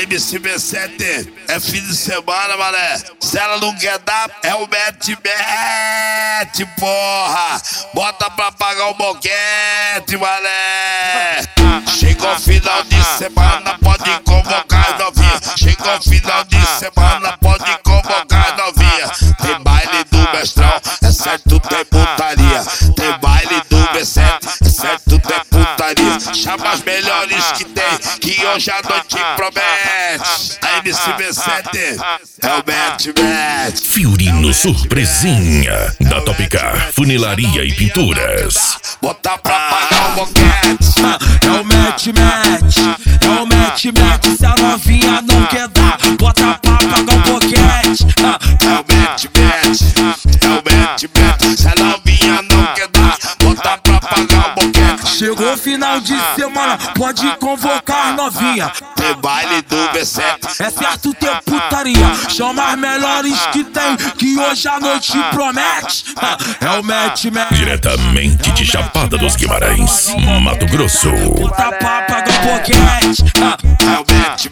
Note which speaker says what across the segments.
Speaker 1: MC B7 é fim de semana, mané. Se ela não quer dar, é o mete, porra. Bota pra pagar o boquete, mané. Chegou o final de semana, pode convocar as novinha. Chegou o final de semana, pode convocar as novinha. Tem baile do mestrão, é certo, tem putaria. Tem baile do B7, é certo, tem putaria. Chama as melhores que tem, que hoje a noite promete. A MC B7 é o mete.
Speaker 2: Fiorino Surpresinha, da Topcar Funilaria e Pinturas.
Speaker 1: Botar pra pagar o boquete.
Speaker 3: É o mete, é o mete. Se a novinha não quer dar, bota pra pagar o boquete.
Speaker 1: É o mete, é o mete. Se a novinha não quer dar, bota pra pagar o boquete.
Speaker 3: Chegou o final de semana, pode convocar novinha.
Speaker 1: Tem baile do B7,
Speaker 3: é certo, tem putaria. Chama as melhores que tem, que hoje a noite promete. É o mete.
Speaker 2: Diretamente de Chapada dos Guimarães, Mato Grosso.
Speaker 3: Bota pra pagar o boquete.
Speaker 1: É o mete.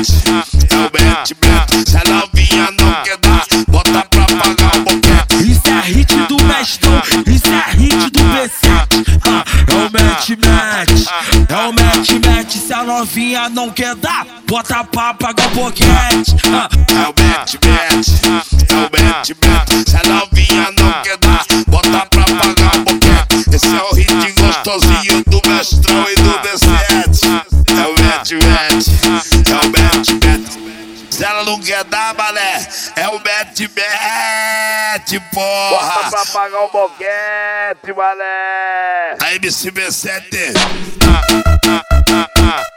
Speaker 1: Se a novinha não quer dar, bota pra pagar o boquete.
Speaker 3: Isso é hit do mestrão, isso é hit do B7. É o mete. É o mete. Se a novinha não quer dar, bota pra pagar o boquete.
Speaker 1: É o mete. Se a novinha não quer dar, bota pra pagar o boquete. Esse é o hit gostosinho do mestrão e do B7. É o mete. Se ela não quer dar, mané, é o mete, porra. Bota pra pagar o boquete, mané. A MC B7